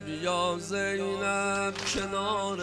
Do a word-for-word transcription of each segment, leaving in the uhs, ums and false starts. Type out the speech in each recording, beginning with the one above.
بیا زینب کنار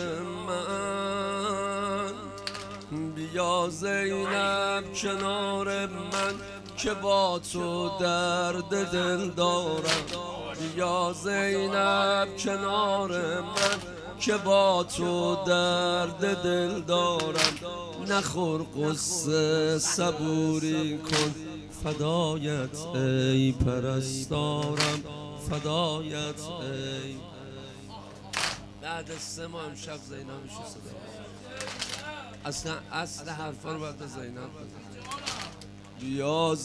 من، بیا زینب کنار من که با تو درد دل دارم. بیا زینب کنار من که با تو درد دل دارم. نخور قصه صبوری کن فدایت ای پرستارم، فدایت ای. بعد سه ماه امشب زینبش صدا اصلا اصل حرفا رو باید زینب بزن. بیا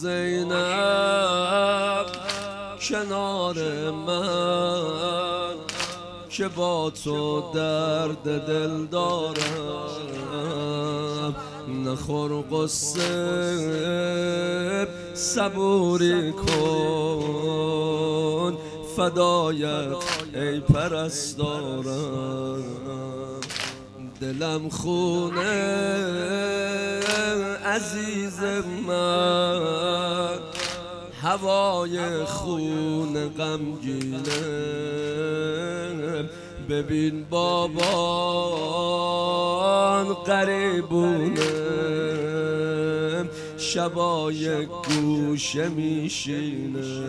زینب کنار من که با تو درد دل دارم. نخور قصه صبوری کن فدایت ای پرستارم. دلم خونه عزیز من، هوای خون غمگینه. ببین بابان قریبونه، شبای گوشه میشینه،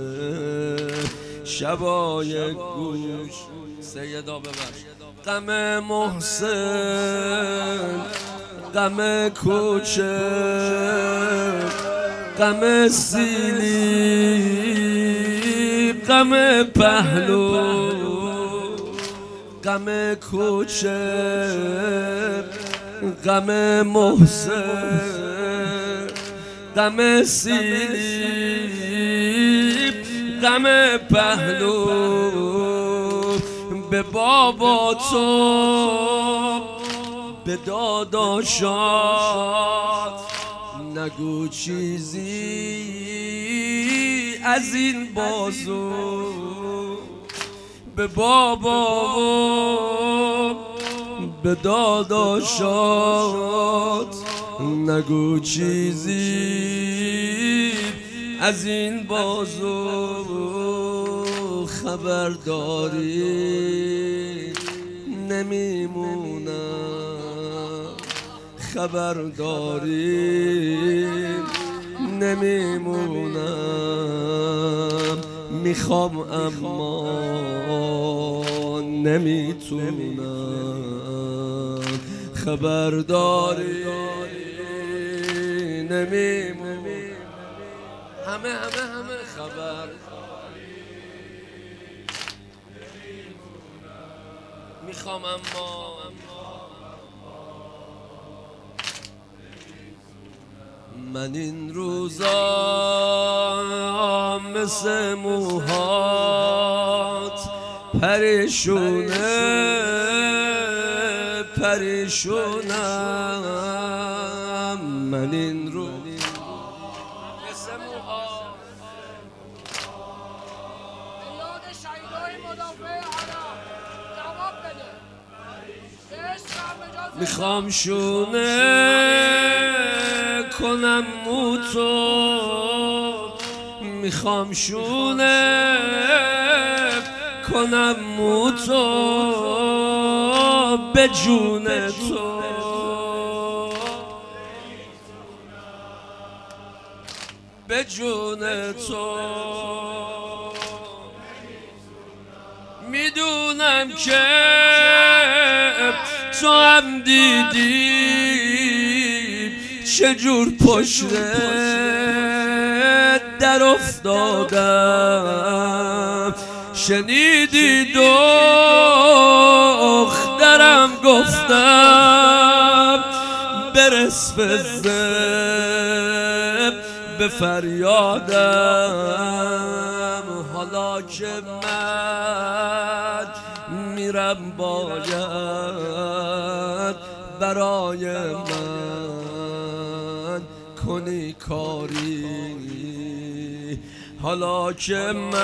شبای گوش. سیدا ببخش. غم محسن، غم کوچه، غم سیلی، غم پهلو، غم کوچه، غم محسن، غم سیلی، غم پهلو. به بابا تو به داداشات نگو چیزی از این بازو. به بابا به داداشات نگو چیزی از این بازو. خبرداری نمیمونم، خبرداری نمیمونم. میخوام اما نمیتونم، خبرداری نمیمونم. همه همه همه خبر میخوام اما من این روزا مثل موهات پریشونه پریشونم. من این رو مثل موهات یاد شهیدای مدافع عرب جواب بده. میخوام شونه کنم موتو، میخوام شونه کنم موتو به جون تو. به جون تو میدونم که تو هم دیدی چجور پشت در افتادم. شنیدی دخترم گفتم برس بزم به فریادم. حالا که من میرم باید برای من کنی کاری. حالا که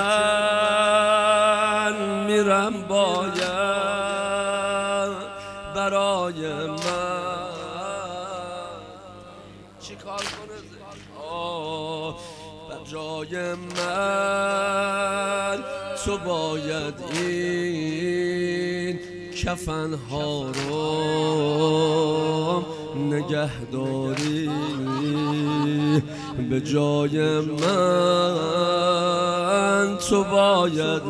من میرم باید برای من چی کار کنه؟ جای من تو باید این کفن ها رو نگهداری به جای من تو باید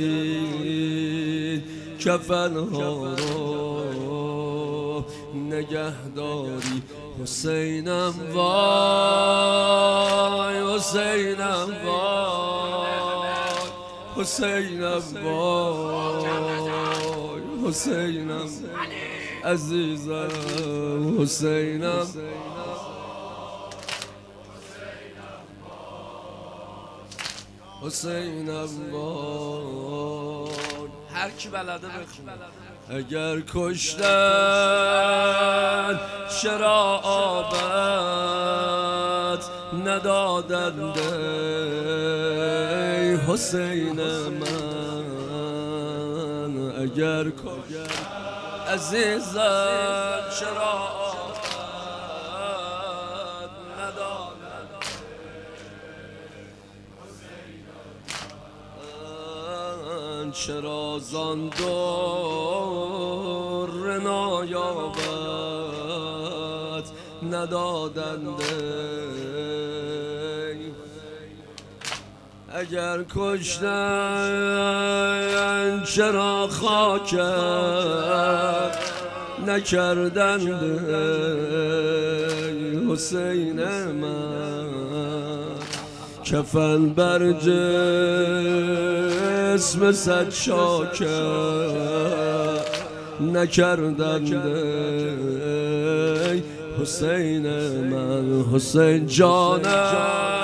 این کفن ها رو نگهداری حسینم وای حسینم وای حسینم وای حسینم عزیزم حسینم حسینم وای هر کی بلده بخونه اگر کشتن چرا آبت ندادند ای حسین من اگر کشتن عزیزم چرا آبت ندادند چرا زان دور نایابت ندادند اگر کشتن چرا خاکت نکردند حسین من کفن بر جسم صد شاکر نکردند حسین من حسین جانم